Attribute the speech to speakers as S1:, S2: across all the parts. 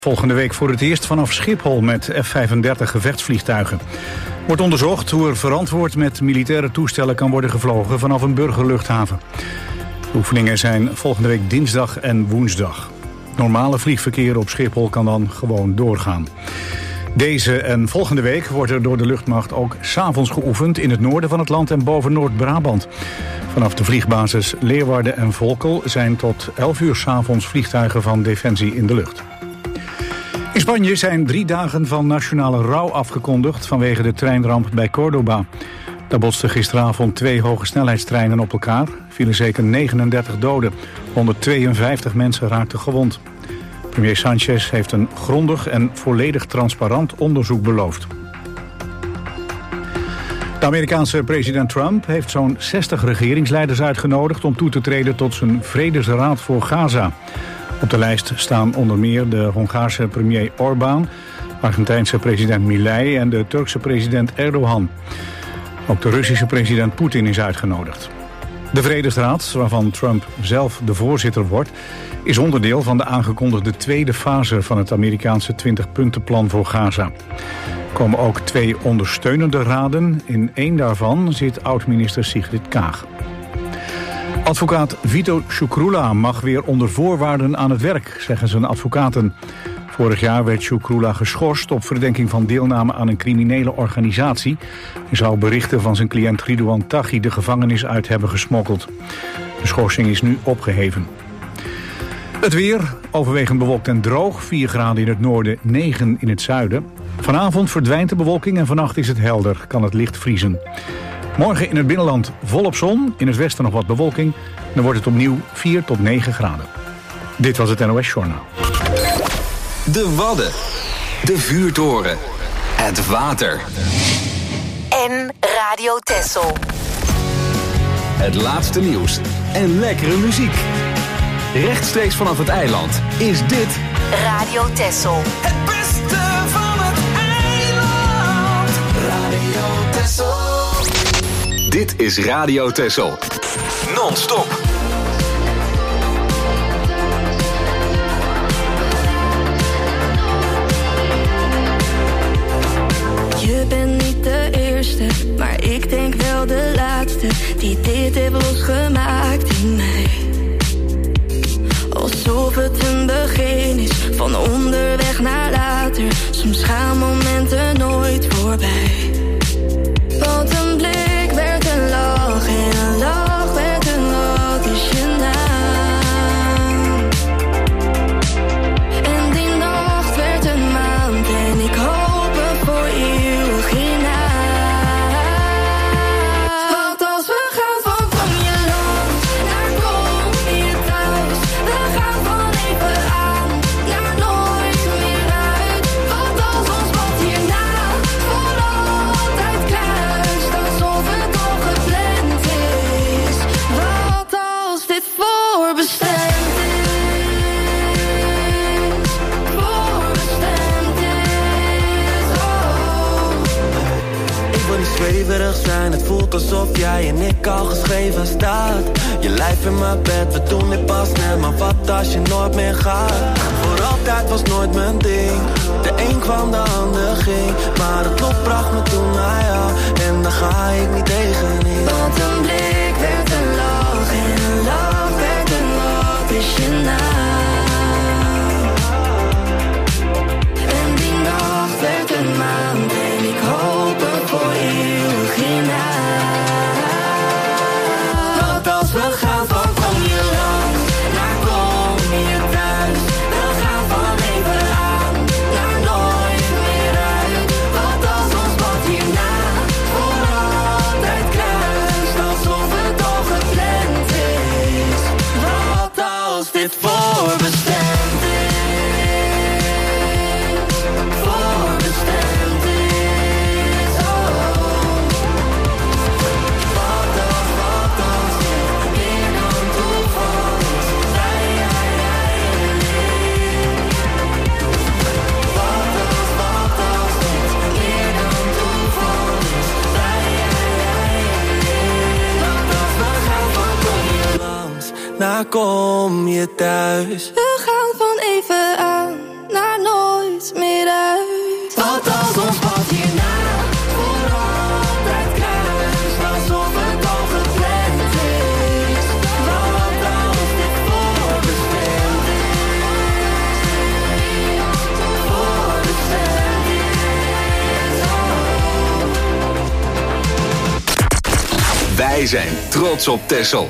S1: Volgende week voor het eerst vanaf Schiphol met F-35 gevechtsvliegtuigen. Wordt onderzocht hoe er verantwoord met militaire toestellen kan worden gevlogen vanaf een burgerluchthaven. De oefeningen zijn volgende week dinsdag en woensdag. Het normale vliegverkeer op Schiphol kan dan gewoon doorgaan. Deze en volgende week wordt er door de luchtmacht ook 's avonds geoefend in het noorden van het land en boven Noord-Brabant. Vanaf de vliegbasis Leeuwarden en Volkel zijn tot 11 uur 's avonds vliegtuigen van Defensie in de lucht. In Spanje zijn 3 dagen van nationale rouw afgekondigd vanwege de treinramp bij Córdoba. Daar botsten gisteravond 2 hogesnelheidstreinen op elkaar. Vielen zeker 39 doden. 152 mensen raakten gewond. Premier Sánchez heeft een grondig en volledig transparant onderzoek beloofd. De Amerikaanse president Trump heeft zo'n 60 regeringsleiders uitgenodigd om toe te treden tot zijn Vredesraad voor Gaza. Op de lijst staan onder meer de Hongaarse premier Orbán, Argentijnse president Milei en de Turkse president Erdogan. Ook de Russische president Poetin is uitgenodigd. De Vredesraad, waarvan Trump zelf de voorzitter wordt, is onderdeel van de aangekondigde tweede fase van het Amerikaanse 20-puntenplan voor Gaza. Er komen ook 2 ondersteunende raden. In 1 daarvan zit oud-minister Sigrid Kaag. Advocaat Vito Ciucrula mag weer onder voorwaarden aan het werk, zeggen zijn advocaten. Vorig jaar werd Ciucrula geschorst op verdenking van deelname aan een criminele organisatie. Hij zou berichten van zijn cliënt Ridouan Taghi de gevangenis uit hebben gesmokkeld. De schorsing is nu opgeheven. Het weer, overwegend bewolkt en droog. 4 graden in het noorden, 9 in het zuiden. Vanavond verdwijnt de bewolking en vannacht is het helder, kan het licht vriezen. Morgen in het binnenland volop zon, in het westen nog wat bewolking. Dan wordt het opnieuw 4 tot 9 graden. Dit was het NOS Journaal.
S2: De Wadden, de vuurtoren, het water.
S3: En Radio Texel.
S2: Het laatste nieuws en lekkere muziek. Rechtstreeks vanaf het eiland is dit
S3: Radio Texel.
S4: Het beste van het eiland. Radio Texel.
S2: Dit is Radio Texel. Non-stop.
S5: Je bent niet de eerste, maar ik denk wel de laatste die dit heeft losgemaakt in mij. Alsof het een begin is, van onderweg naar later. Soms gaan momenten nooit voorbij. Want een blik werd een lach en een lach werd een wat is je naam. En die nacht werd een maand en ik hoop voor eeuwig hierna. Want als we gaan van kom je langs naar kom je thuis. We gaan van even aan naar nooit meer uit. Want als ons pad hierna voor altijd kruist, alsof het al gepland is. Wat als dit voorbestemd is? Voorbestemd is, oh.
S6: Ik wil niet zweverig zijn, het voelt alsof jij en ik al geschreven staat. Je lijf in mijn bed, we doen dit pas net, maar wat als je nooit meer gaat? Voor altijd was nooit mijn ding, de een kwam, de ander ging. Maar het lot bracht me toen naar jou, en daar ga ik niet tegenin.
S5: Want een blik werd een lach en een lach werd een wat is je naam. En die nacht werd een maand en ik hoop er voor eeuwig hierna. Want als we gaan van kom je langs naar kom je thuis. We gaan van even aan naar nooit meer uit. Want als ons pad hierna voor altijd kruist, alsof het al gepland is. Wat als dit voorbestemd is? Voorbestemd is, oh. Wat als dit meer dan toeval is? Jij en ik. Wat als dit meer dan toeval is? Jij en ik. Want als we gaan van kom je
S6: Langs, naar kom je thuis.
S5: We gaan van even aan naar nooit steeds meer uit.
S6: Wat als ons pad hierna voor altijd kruist, alsof het al gepland is. Maar wat als dit voorbestemd is? Voorbestemd is.
S2: Wij zijn trots op Texel.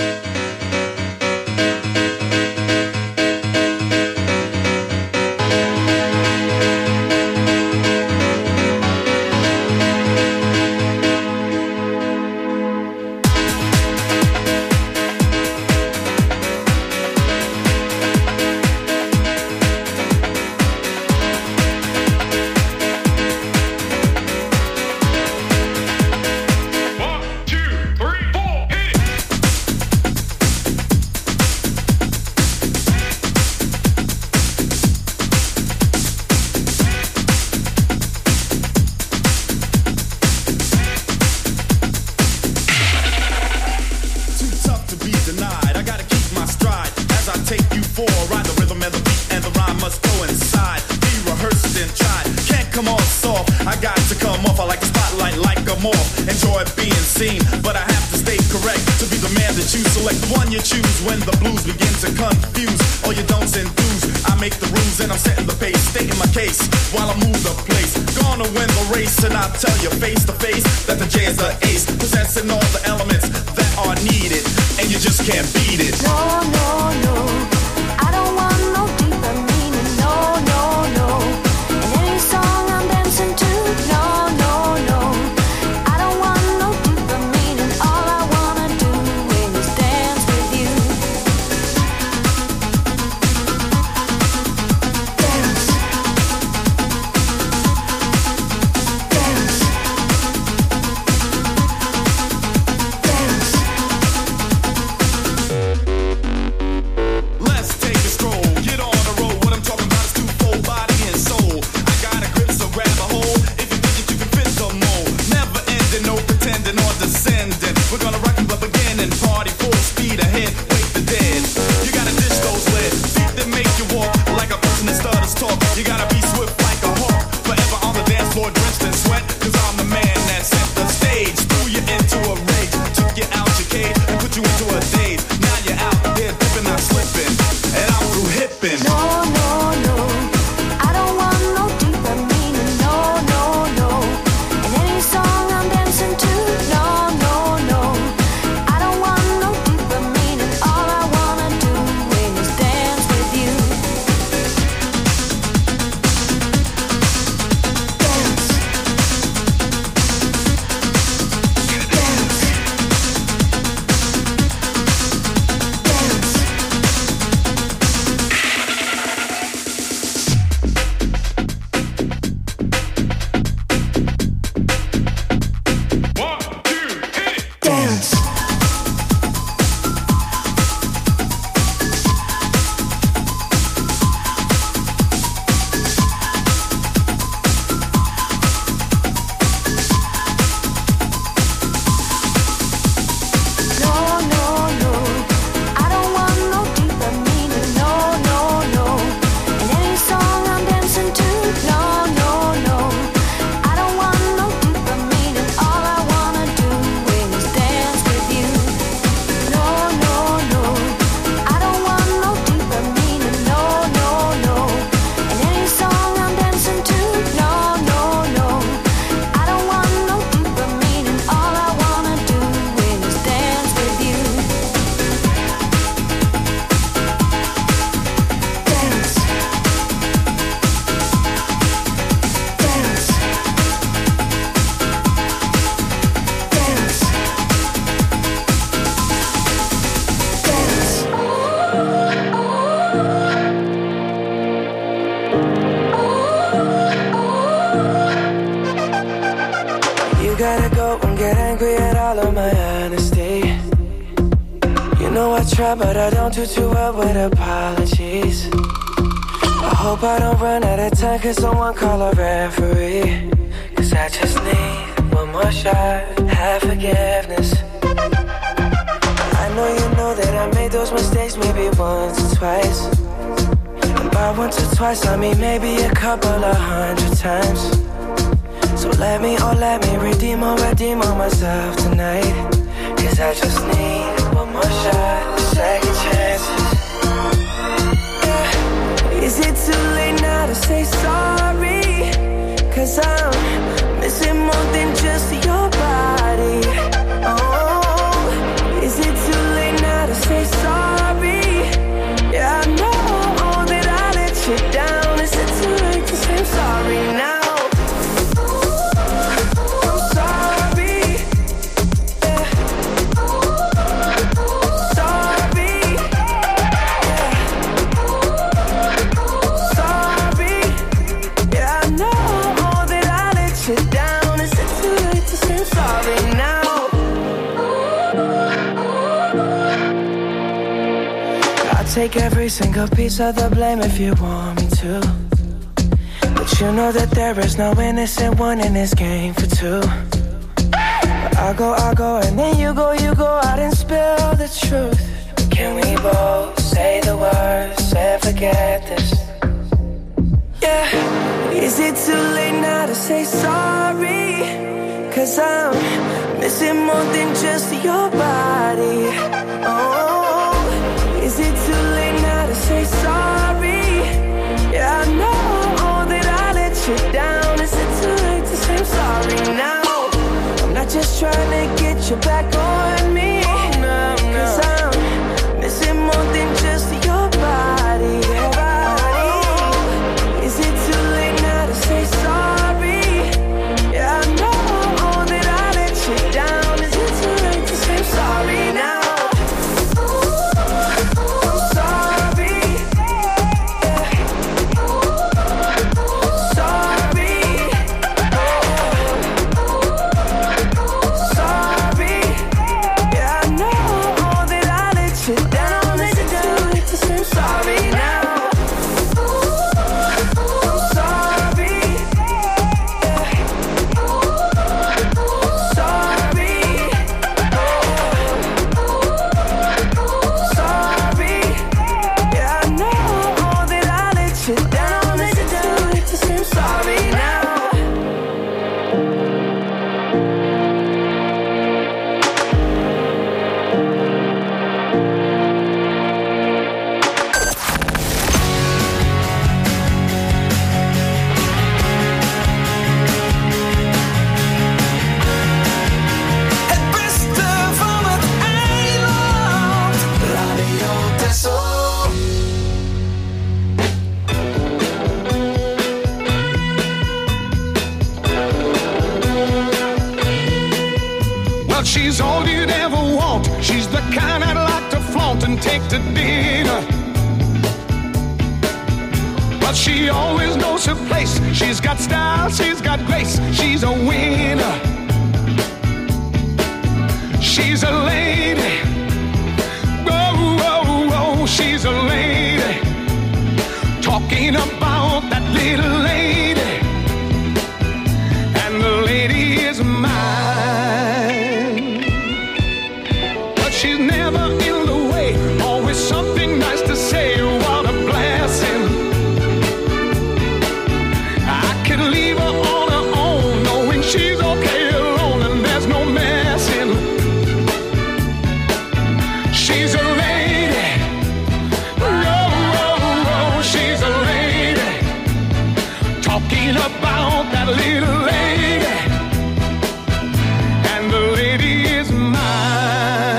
S6: But I don't do too well with apologies. I hope I don't run out of time, cause someone call a referee. Cause I just need one more shot, have forgiveness. I know you know that I made those mistakes maybe once or twice. And by once or twice, I mean maybe a couple of 100 times. So let me redeem on myself tonight. Cause I just need one more shot, second chances. Yeah. Is it too late now to say sorry? Cause I'm missing more than just your body. Oh, is it too late now to say sorry? Yeah, I know that I let you down. Is it too late to say I'm sorry now? Take every single piece of the blame if you want me to. But you know that there is no innocent one in this game for two. But I go, and then you go out and spill the truth. But can we both say the words and forget this? Yeah, is it too late now to say sorry? Cause I'm missing more than just your body. Oh, is it too late now to say sorry? Yeah, I know that I let you down. Is it too late to say I'm sorry now? I'm not just trying to get you back on me. Cause I'm missing more than just your body. Oh, is it too late now to say sorry? Yeah, I know that I let you down. Is it too late to say I'm sorry now?
S7: She's all you'd ever want. She's the kind I'd like to flaunt and take to dinner. But she always knows her place. She's got style, she's got grace. She's a winner. She's a lady. Whoa, whoa, whoa, she's a lady. Talking about that little lady. And the lady is mine. She's never in the way, always something nice to say. What a blessing. I could leave her on her own, knowing she's okay alone and there's no messing. She's a lady. Oh, oh, oh, she's a lady. Talking about that little lady. And the lady is mine.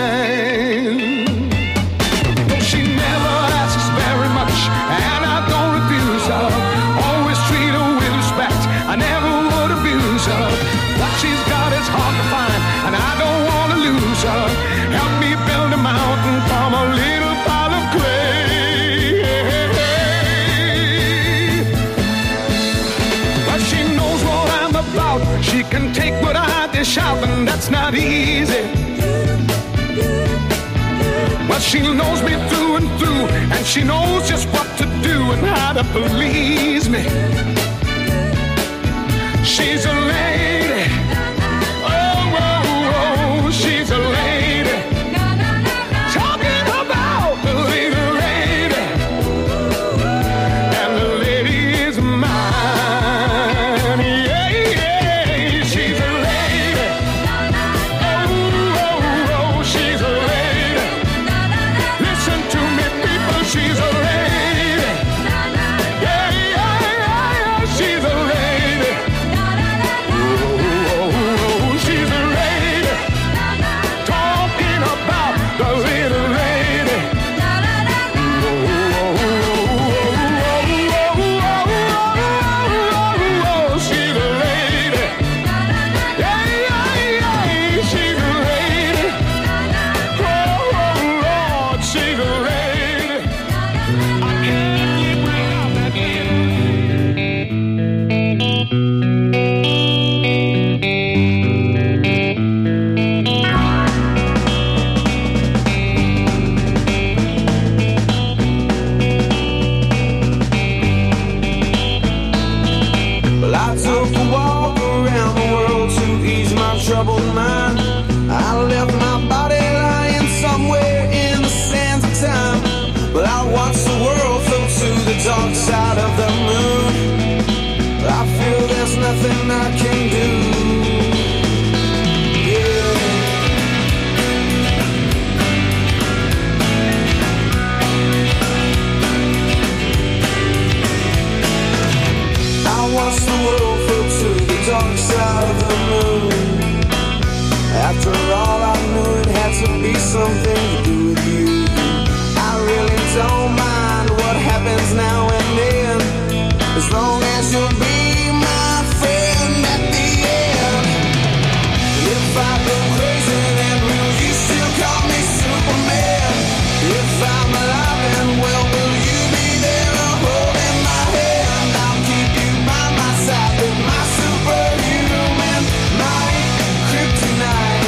S7: Help me build a mountain from a little pile of clay. But she knows what I'm about. She can take what I dish out, and that's not easy. But she knows me through and through, and she knows just what to do and how to please me. She's a lady. Oh, oh, oh, she's a lady. Talking about the little lady.
S6: I took a walk around the world to ease my troubled mind. I left my body lying somewhere in the sands of time, but I watched the world float to the dark side of the moon. I feel there's nothing I can do. Yeah. I watched the world float to the dark side of the moon. After all, I knew it had to be something to do with you. I really don't mind what happens now and then, as long as you'll be my friend at the end. If I go crazy, then will you still call me Superman? If I'm alive and well, will you be there holding my hand? I'll keep you by my side with my superhuman, my kryptonite.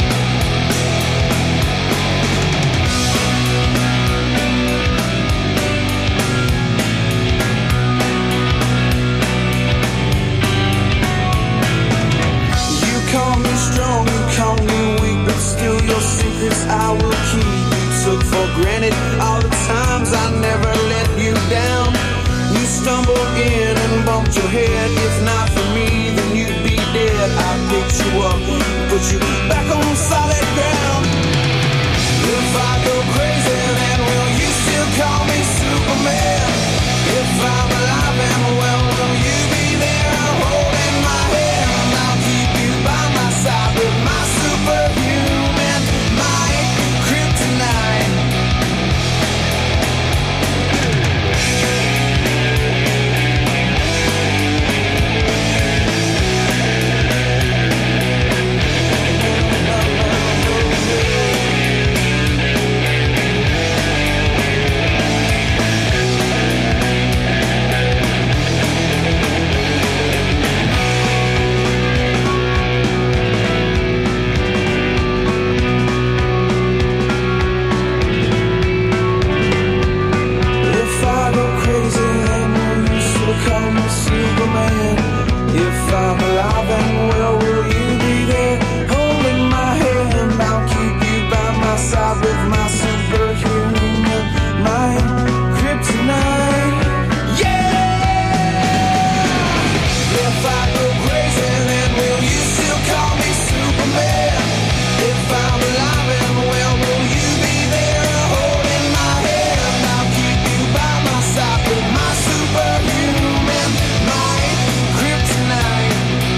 S6: You call me strong, you call me weak, but still your secrets I will keep. You took for granted all the times I never let you down. You stumbled in and bumped your head. If not for me, then you'd be dead. I picked you up, put you back on solid ground. If I go crazy, then will you still call me Superman? If I'm alive and well, will you be there holding my hand? I'll keep you by my side with my superhuman, my kryptonite. If I go crazy, then will you still call me Superman? If I'm alive and well, will you be there holding my hand? I'll keep you by my side with my superhuman, my kryptonite. Yeah! If I go crazy, then will you still call me Superman? If I'm alive and well, will you be there holding my hand? I'll keep you by my side with my superhuman, my kryptonite.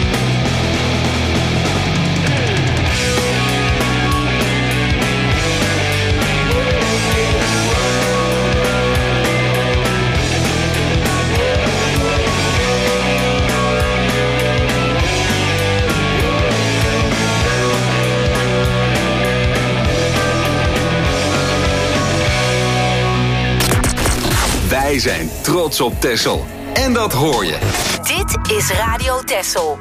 S2: Wij zijn trots op Texel. En dat hoor je.
S3: Dit is Radio Texel.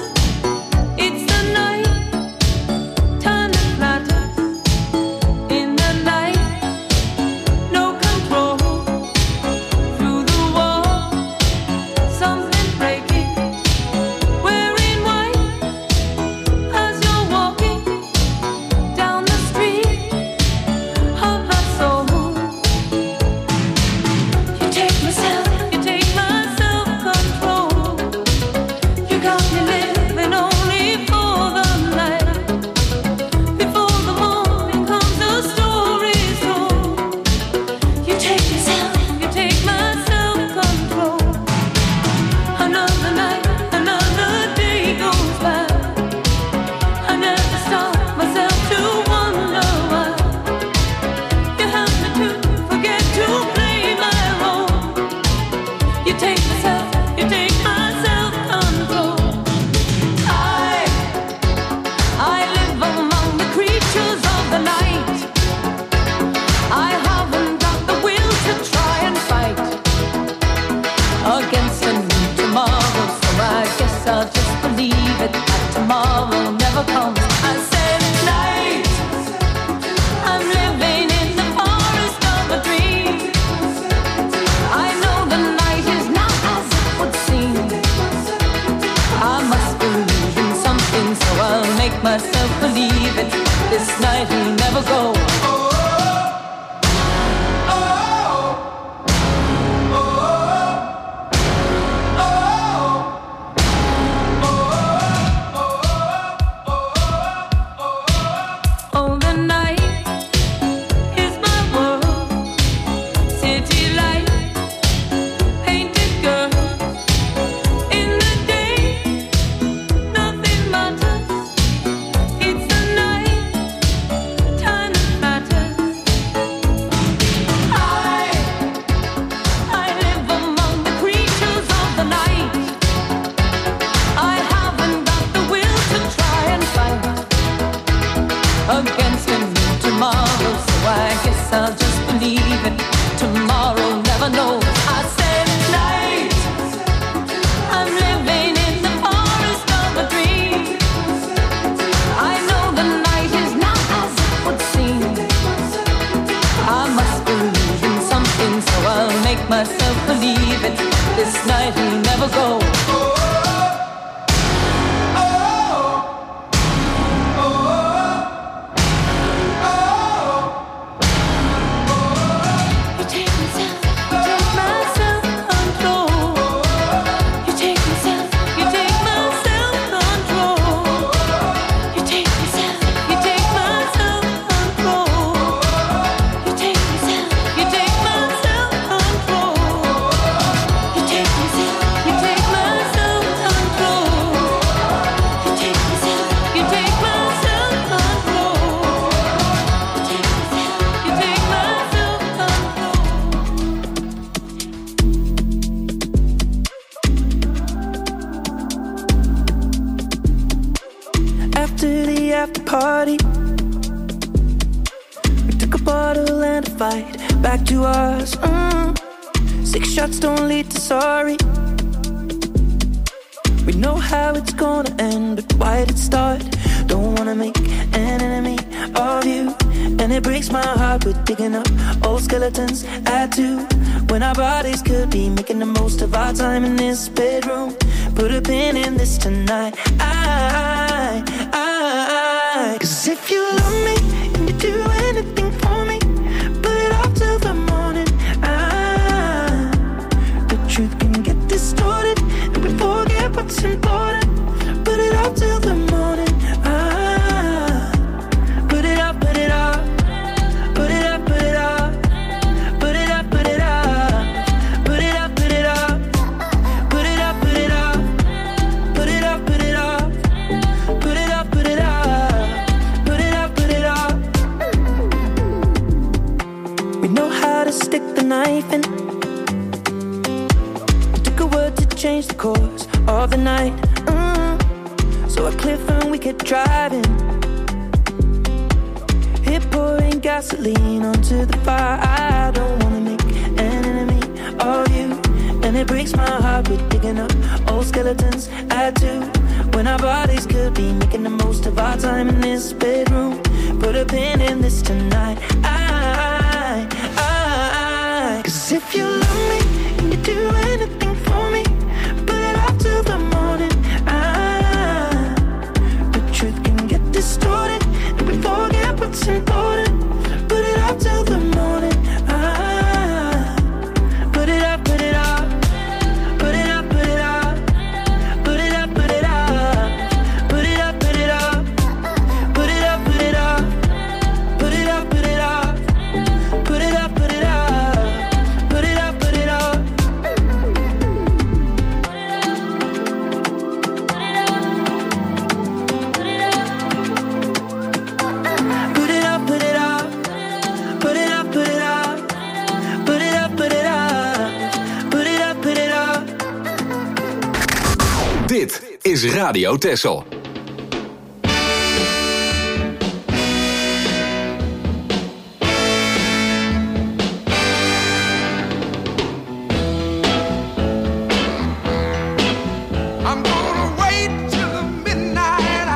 S5: In
S8: tomorrow never comes. I said night, I'm living in the forest of a dream. I know the night is not as it would seem. I must believe in something, so I'll make myself believe it. This night will never go.
S2: is Radio Texel.
S4: I'm gonna wait till midnight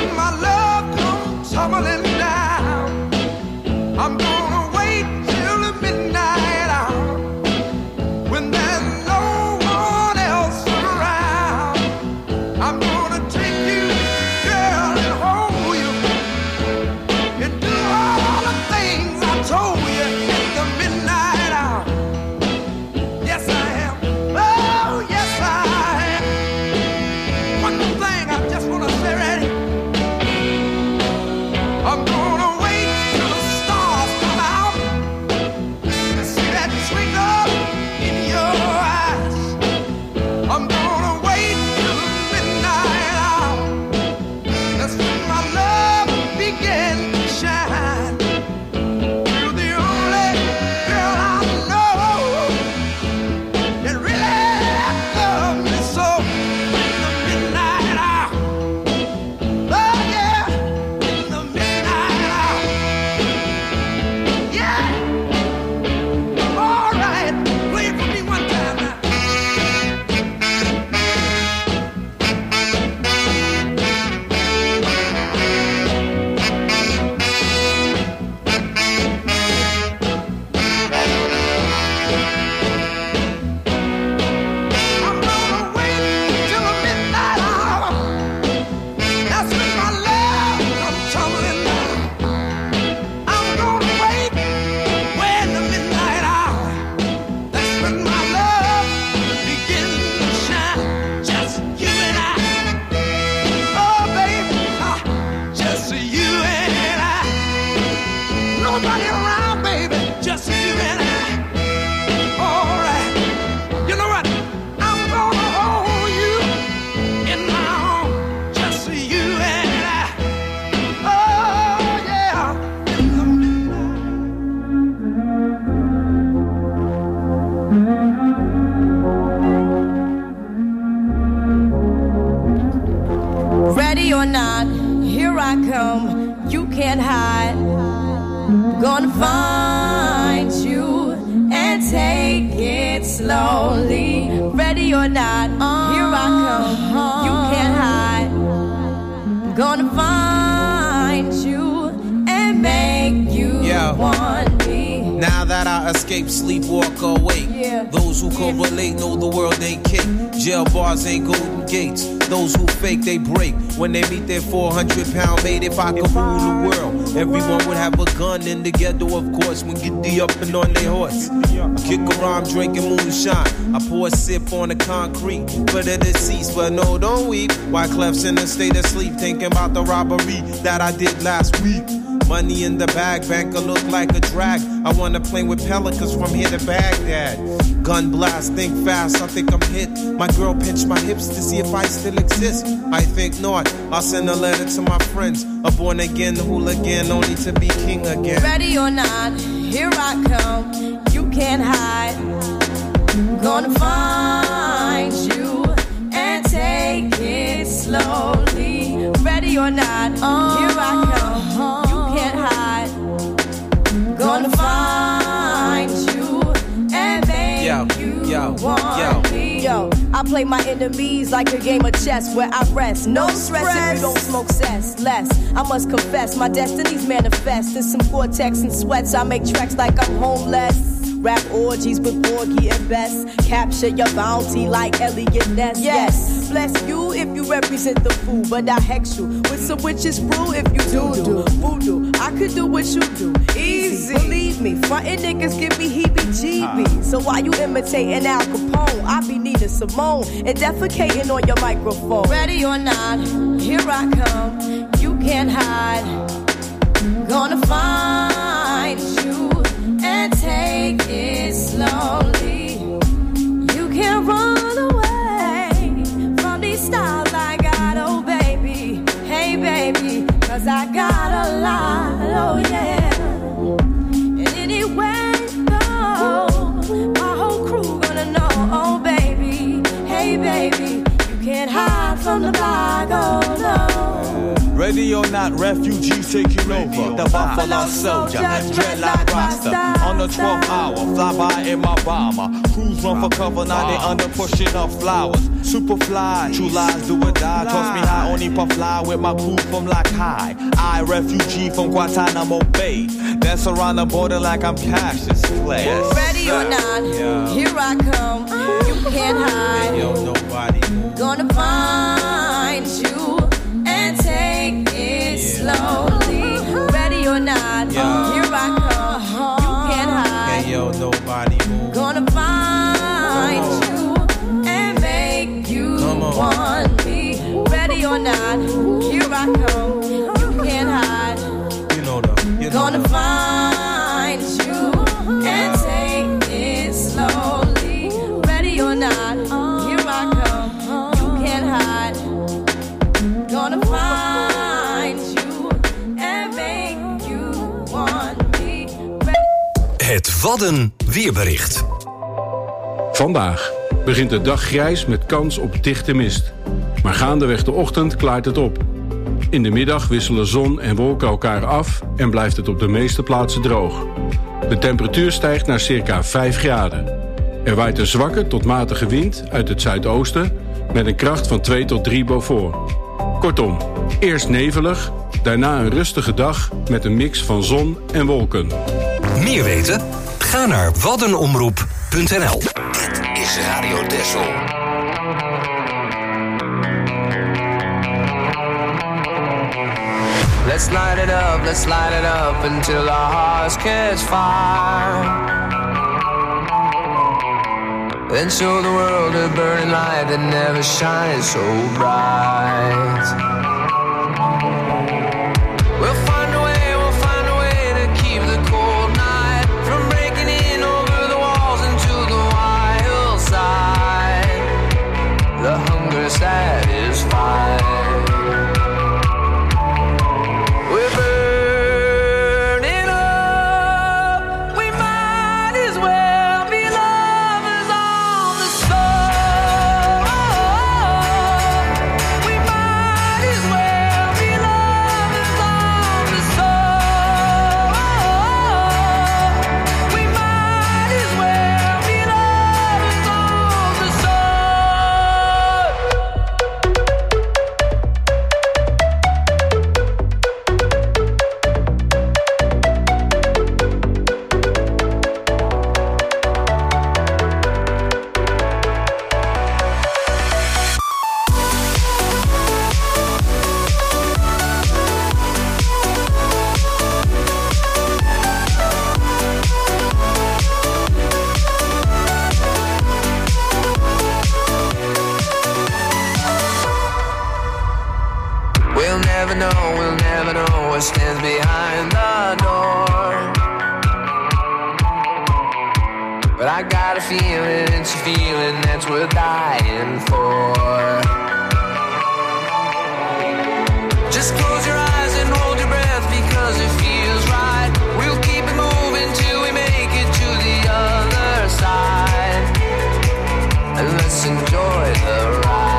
S7: when my love comes tumbling down. I'm gonna wait till the midnight hour, when there's no one else around. I'm gonna take you, girl, and hold you, and do all the things I told you in the midnight hour. Yes, I am. Oh, yes, I am. One more thing I just wanna say right here. I'm gonna wait till the stars come out and see that twinkle in your eyes. I'm gonna wait till the midnight hour. That's when my love begins to shine. You're the only girl I know that really loves me so. In the midnight hour, oh yeah, in the midnight hour, yeah. All right, play it for me one time now. I'm gonna wait till the midnight hour. That's when my love comes tumbling down. I'm gonna wait when the midnight hour. That's when my love begins to shine. Just you and I. Oh, baby, just you and I. Nobody around, baby, just you and I. All right. You know what? I'm gonna hold you in my arms, just you and I. Oh, yeah. In the
S9: Ready or not, here I come. You can't hide. Gonna find you and take it slowly. Ready or not, here I come. You can't hide. Gonna find you and make you want me.
S10: Now that I escape, sleep, walk awake.
S9: Yeah.
S10: Those who correlate know the world ain't cake. Jail bars ain't golden gates. Those who fake, they break. When they meet their 400-pound mate, if I could rule the world, everyone would have a gun in the ghetto, of course. When get the up and on their horse, kick around drinking moonshine. I pour a sip on the concrete for the deceased, but no, don't weep. Wyclef's in a state of sleep, thinking about the robbery that I did last week. Money in the bag, banker look like a drag. I wanna play with pelicans from here to Baghdad. Gun blast, think fast, I think I'm hit. My girl pinched my hips to see if I still exist. I think not, I'll send a letter to my friends. A born again hooligan, only to be king again.
S9: Ready or not, here I come. You can't hide. Gonna find you and take it slowly. Ready or not, here I come. You can't hide. Gonna find you and make you want me. Yo, I play my enemies like a game of chess where I rest. No stress if you don't smoke cess. Less, I must confess, my destinies manifest. In some Gore-Tex and sweats, I make tracks like I'm homeless. Rap orgies with Porgy and Bess. Capture your bounty like Elliot Ness. Yes, bless you if you represent the fool, but I hex you with some witches brew if you do voodoo. I could do what you do, easy. Believe me, frontin' niggas give me heebie-jeebies. So while you imitating Al Capone, I be Nina Simone and defecating on your microphone. Ready or not, here I come. You can't hide. Gonna find you and take it slowly. You can't run away from these styles I got, oh baby. Hey baby, 'cause I got a lot, oh yeah. And anywhere you go, my whole crew gonna know, oh baby. Hey baby, you can't hide from the block, oh no.
S11: Ready or not, refugees taking over. The Buffalo Soldier, dreadlock Rasta. On the 12th hour, fly by in my bomber. Crews run for cover, now they under pushing up flowers. Superfly, true lies do or die. Toss me high, only puff fly with my crew from like high. I, refugee from Guantanamo Bay. Dance around the border like I'm Cassius Clay.
S9: Ready or not, here I come. You can't hide.
S11: Yo, nobody.
S9: Gonna find you and take it slowly. Ready or not, here I come. You can't hide.
S11: Yo, nobody.
S9: Gonna find you and make you want me. Ready or not, here I come. You can't hide. Gonna find you and take it slowly. Ready or not, here I come. You can't hide. Gonna find you and make you want me.
S12: Het Wadden weerbericht.
S13: Vandaag begint de dag grijs met kans op dichte mist. Maar gaandeweg de ochtend klaart het op. In de middag wisselen zon en wolken elkaar af en blijft het op de meeste plaatsen droog. De temperatuur stijgt naar circa 5 graden. Er waait een zwakke tot matige wind uit het zuidoosten met een kracht van 2 tot 3 Beaufort. Kortom, eerst nevelig, daarna een rustige dag met een mix van zon en wolken.
S12: Meer weten? Ga naar waddenomroep.nl. Dit is Radio Texel.
S14: Let's light it up until our hearts catch fire. Then show the world a burning light that never shines so bright. We'll find a way to keep the cold night from breaking in over the walls into the wild side. The hunger satisfied. We'll never know what stands behind the door. But I got a feeling, it's a feeling that's worth dying for. Just close your eyes and hold your breath because it feels right. We'll keep it moving till we make it to the other side. And let's enjoy the ride.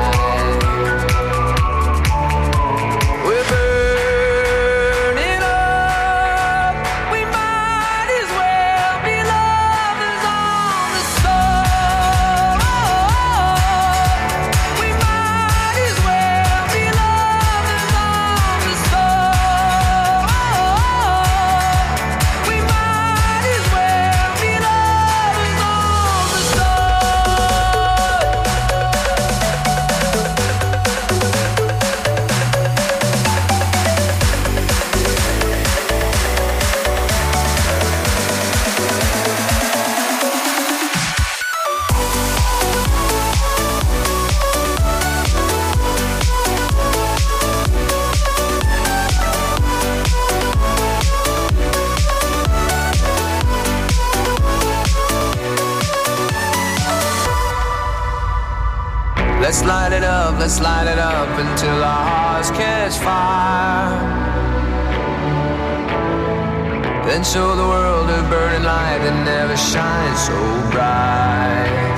S14: Let's light it up until our hearts catch fire. Then show the world a burning light that never shines so bright.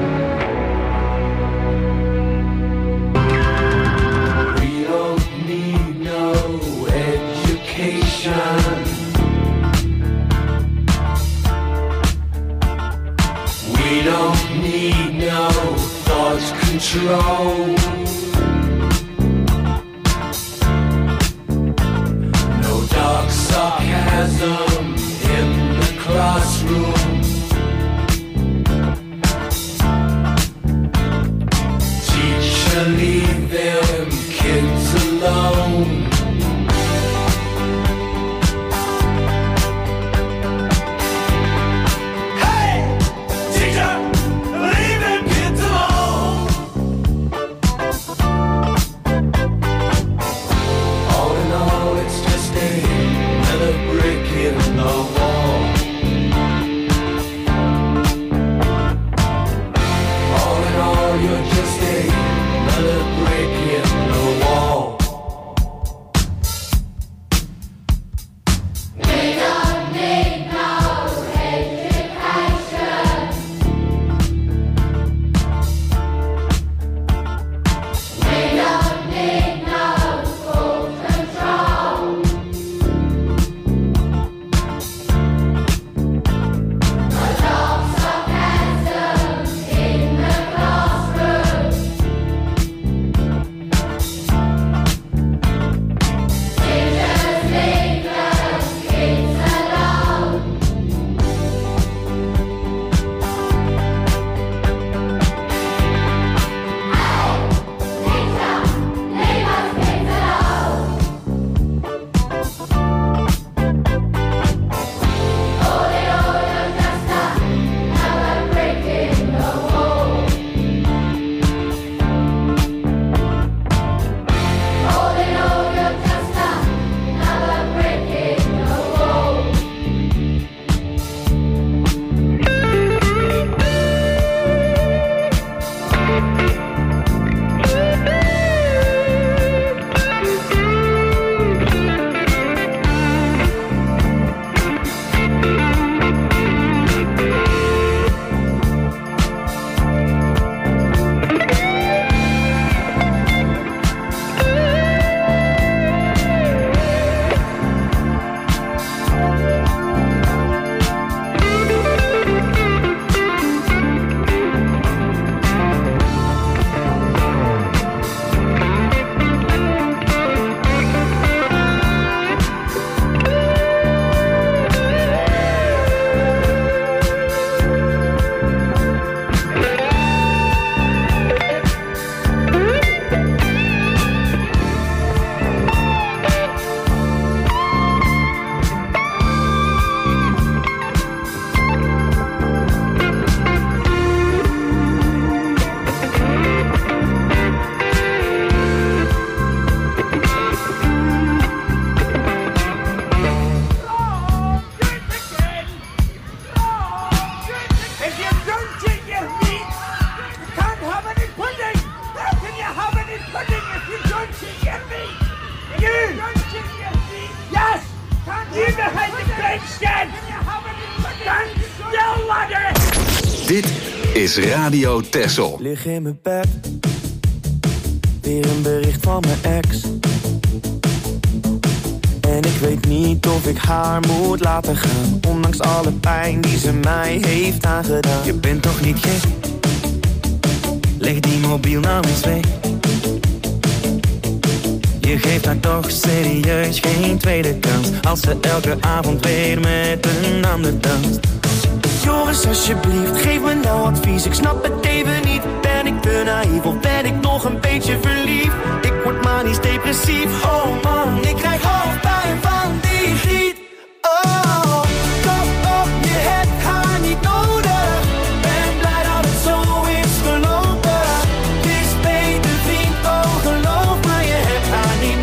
S14: We don't need
S15: make sense! Still water!
S2: Dit is Radio Texel.
S6: Lig in mijn bed, weer een bericht van mijn ex. En ik weet niet of ik haar moet laten gaan, ondanks alle pijn die ze mij heeft aangedaan. Je bent toch niet gek? Leg die mobiel nou eens weg. Je geeft haar toch serieus geen tweede kans, als ze elke avond weer met een ander danst. Joris, alsjeblieft, geef me nou advies. Ik snap het even niet. Ben ik te naïef of ben ik nog een beetje verliefd? Ik word manisch depressief. Oh man, ik krijg hoofdpijn van die griet. Oh, kom op, je hebt haar niet nodig. Ben blij dat het zo is gelopen. Het is beter vriend, oh geloof me, je hebt haar niet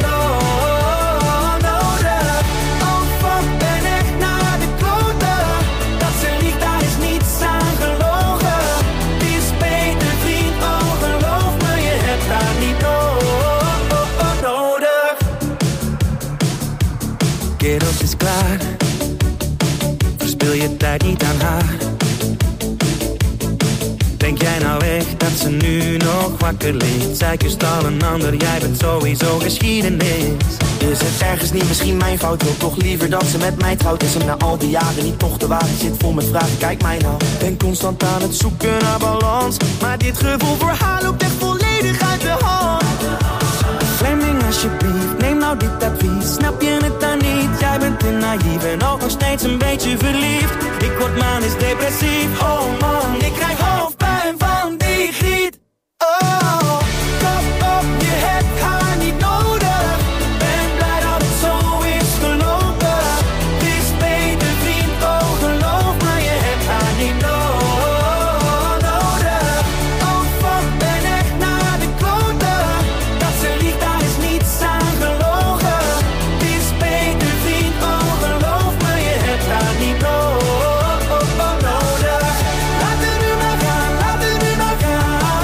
S6: nodig. Oh fuck, ben echt naar de kloten. Dat ze liegt, daar is niets aan gelogen. Het is beter vriend, oh geloof me, je hebt haar niet nodig. Kerels is klaar, verspil je tijd niet aan haar. Denk jij nou echt dat ze nu nog wakker ligt? Zij kust al een ander, jij bent sowieso geschiedenis. Is het ergens niet misschien mijn fout? Wil toch liever dat ze met mij trouwt? Is hem na al die jaren niet toch de waarheid? Zit vol met vragen, kijk mij nou. Ben constant aan het zoeken naar balans, maar dit gevoel voor haar loopt echt volledig uit de hand. Fleming alsjeblieft, neem nou dit advies. Snap je het dan niet? Jij bent te naïef en ook nog steeds een beetje verliefd. Ik word manisch depressief. Oh man, ik krijg hoofdpijn van die griet. Oh, kom op, je hebt haar niet nodig. Ben blij dat het zo is gelopen. Het is beter vriend, oh geloof me, je hebt haar niet nodig. Oh fuck, ben echt naar de kloten. Dat ze liegt, daar is niets aan gelogen. Het is beter vriend, oh geloof me, je hebt haar niet nodig. Laat het nu maar gaan, laat het nu maar gaan.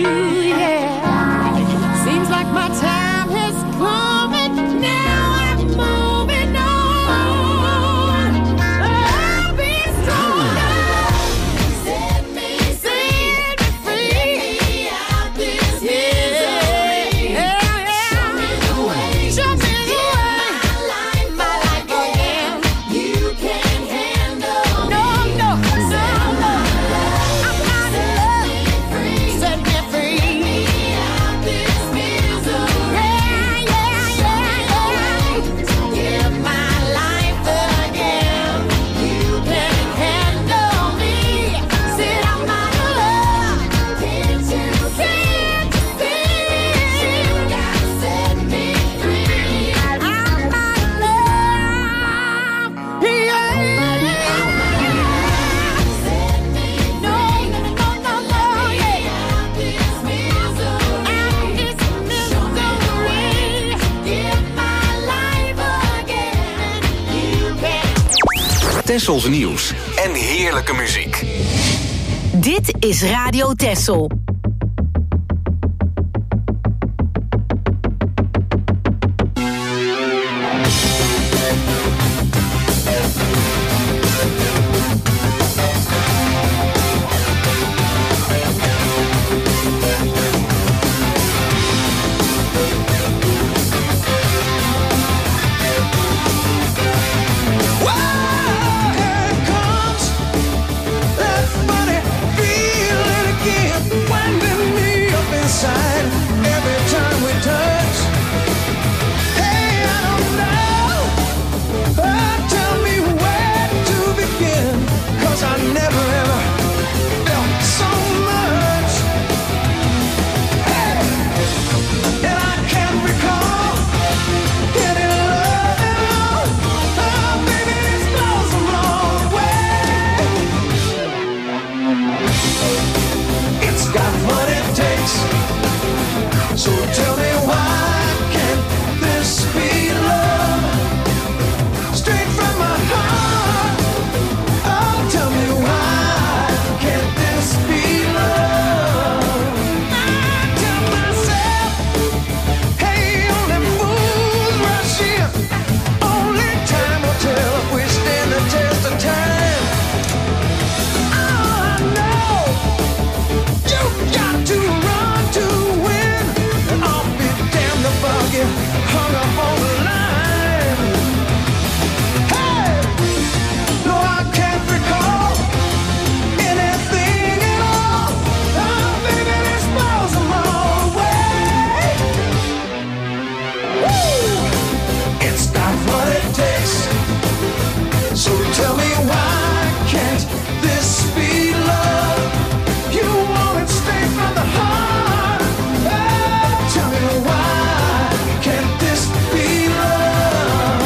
S9: yeah. Seems like my time has come and now I'm moving on. I'll be stronger. Set me free. Out this misery. Show me the way. Show me the way. My life again. You can't handle me. No. I'm out of love. Set me free. Out this misery. Give my life again. You can't handle me. Said I'm out of love. Can't you see? You gotta set me free. I'm out of love. Yeah. Set me free. No, yeah. Out this misery. Give my life again. You can't.
S2: Tessels nieuws en heerlijke muziek.
S3: Dit is Radio Tessel.
S7: Here it comes, that funny feeling again, winding me up inside every time we touch. Hey, I don't know, tell me where to begin, 'cause I never ever felt so much. Hey, and I can't recall any love at all. Oh, baby, this blows the wrong way. It's got what it takes. So tell me why can't this be love? Straight from my heart. Oh, tell me why can't this be love? I tell myself, hey, only fools rush in. Only time will tell if we stand the test of time. I know you got to run to win, and I'll be damned if I'll get hung up on the line. Hey, no, I can't recall anything at all. Oh, baby, this blows them all away. Woo! It's got what it takes. So tell me why can't this be love? You want it straight from the heart. Oh, tell me why can't this be love?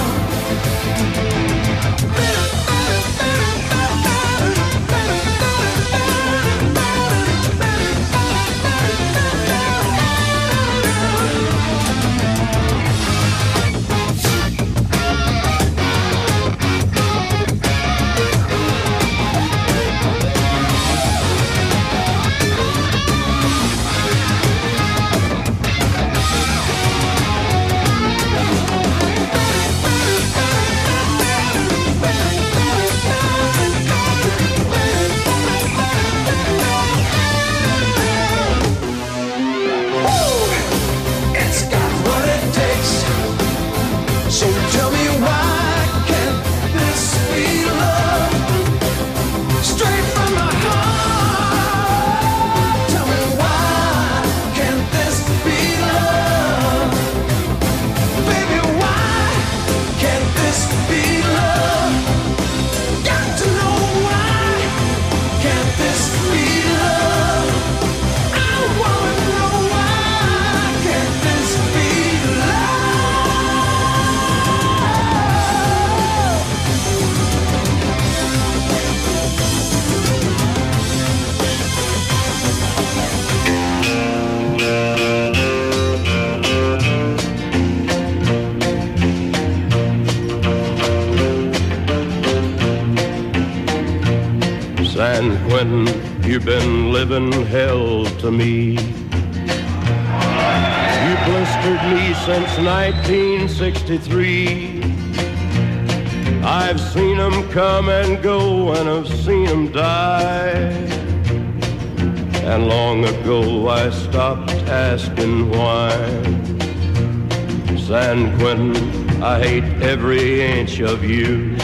S7: It's got what it takes. So tell me why can't this be love? Straight from my heart. Tell me why can't this be love? Baby, why can't this be love? Got to know why can't this be love? I wanna know why can't this be love?
S15: San Quentin, you've been living hell to me. pestered me since 1963. I've seen them come and go, and I've seen them die. And long ago I stopped asking why. San Quentin, I hate every inch of you.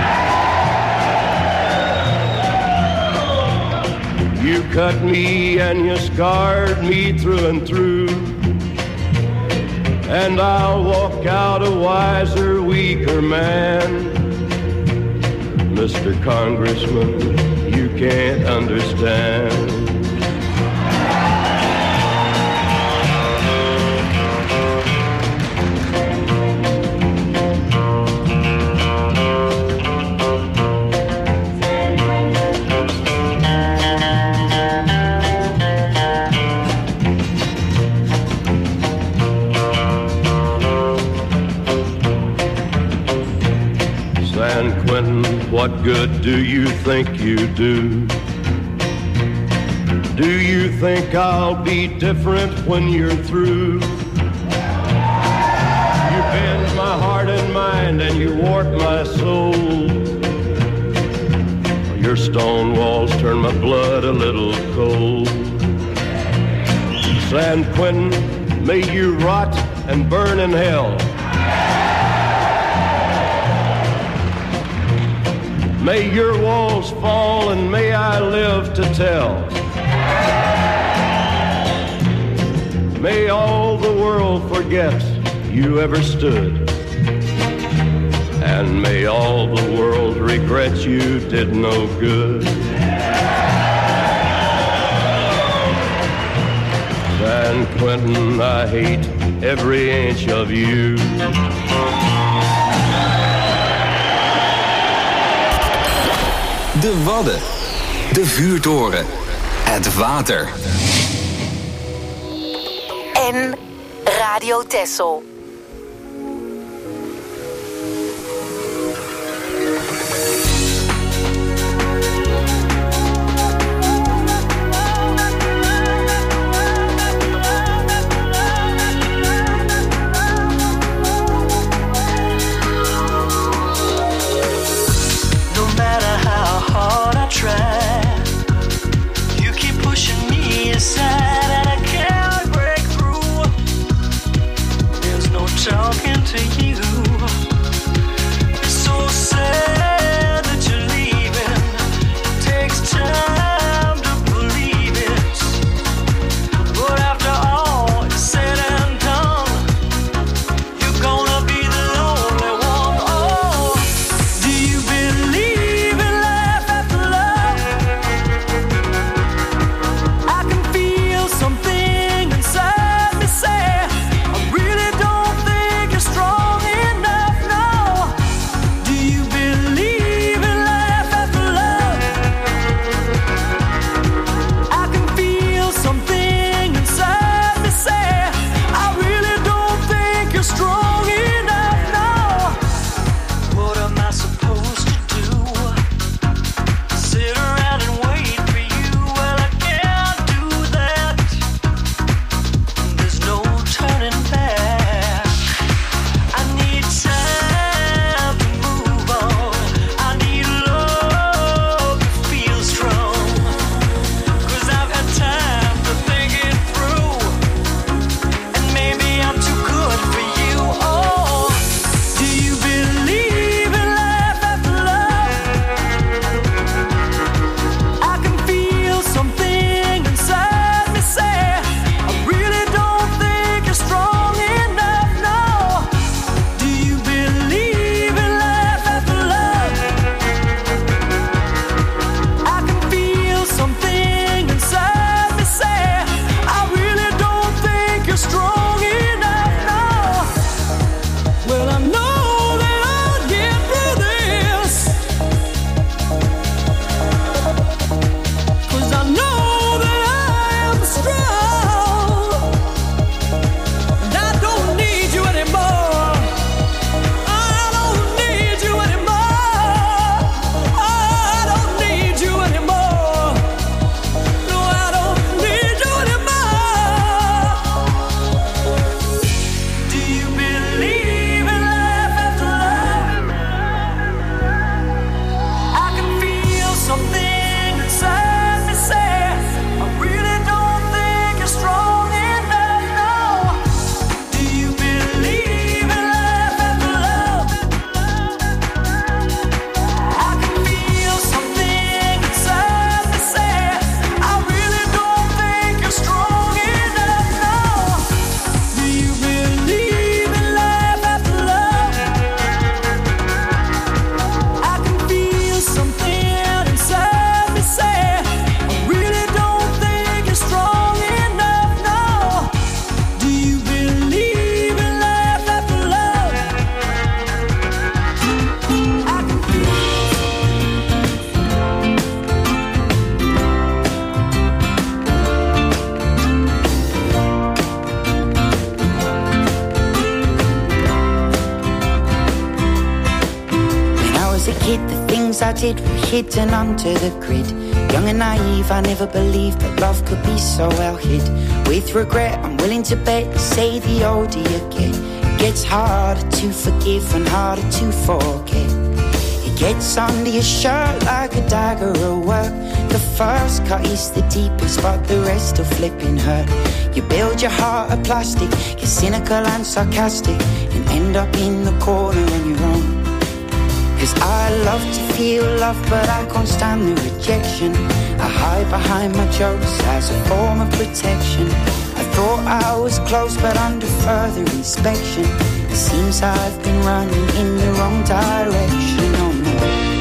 S15: You cut me and you scarred me through and through. And I'll walk out a wiser, weaker man. Mr. Congressman, you can't understand. San Quentin, what good do you think you do? Do you think I'll be different when you're through? You bend my heart and mind and you warp my soul. Your stone walls turn my blood a little cold. San Quentin, may you rot and burn in hell. May your walls fall and may I live to tell. May all the world forget you ever stood. And may all the world regret you did no good. San Quentin, I hate every inch of you.
S2: De Wadden. De vuurtoren. Het water.
S3: En Radio Texel.
S16: You keep pushing me aside and I can't break through. There's things I did were hidden under the grid. Young and naive, I never believed that love could be so well hid. With regret, I'm willing to bet, say the older you get, it gets harder to forgive and harder to forget. It gets under your shirt like a dagger at work. The first cut is the deepest, but the rest are flipping hurt. You build your heart of plastic, you're cynical and sarcastic, and end up in the corner on your own. Cause I love to feel love, but I can't stand the rejection. I hide behind my jokes as a form of protection. I thought I was close, but under further inspection, it seems I've been running in the wrong direction. Oh no.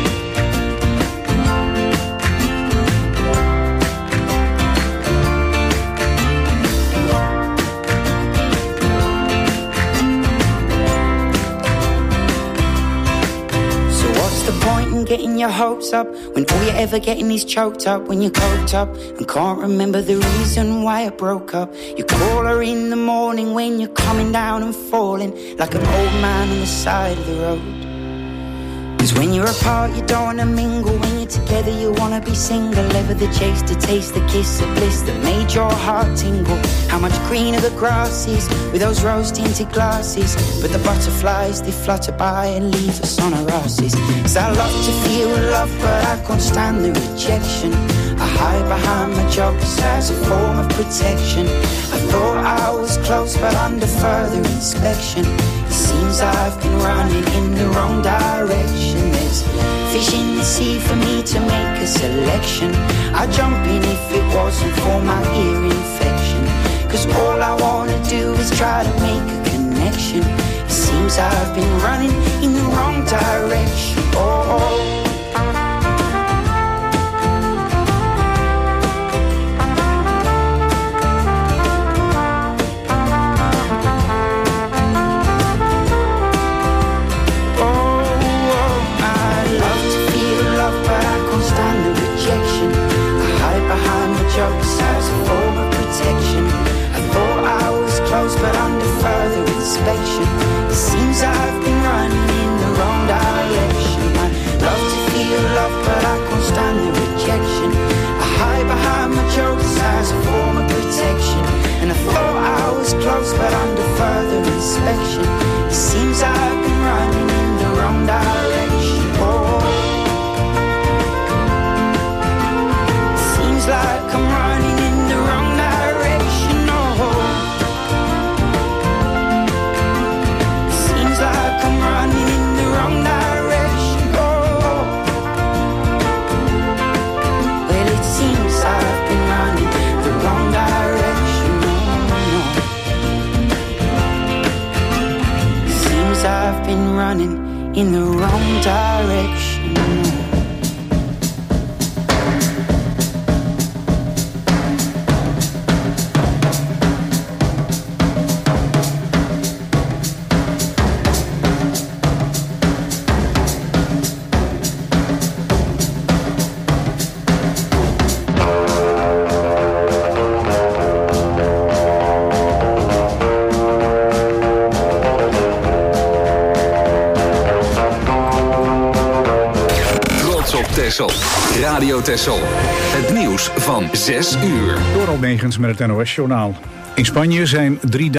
S16: Getting your hopes up when all you're ever getting is choked up. When you're coked up and can't remember the reason why it broke up. You call her in the morning when you're coming down and falling like an old man on the side of the road. Cause when you're apart you don't wanna mingle. When you're together you wanna be single. Ever the chase to taste the kiss of bliss that made your heart tingle. How much greener the grass is with those rose-tinted glasses. But the butterflies, they flutter by and leave us on our asses. Cause I love to feel love, but I can't stand the rejection. I hide behind my jokes as a form of protection. I thought I was close, but under further inspection, it seems I've been running in the wrong direction. There's fish in the sea for me to make a selection. I'd jump in if it wasn't for my ear infection. Cause all I wanna do is try to make a connection. It seems I've been running in the wrong direction. Oh. Jokes as a form of protection. I thought I was close, but under further inspection, it seems I've been running in the wrong direction. I love to feel love, but I can't stand the rejection. I hide behind my jokes as a form of protection. And I thought I was close, but under further inspection, it seems I've been running in the wrong direction. Oh. Like I'm running in the wrong direction, oh. Seems like I'm running in the wrong direction, oh. Well, it seems I've been running the wrong direction, oh, no. Seems I've been running in the wrong direction, oh.
S2: Texel. Radio Texel. Het nieuws van 6 uur.
S1: Door Almegens met het NOS-journaal. In Spanje zijn 3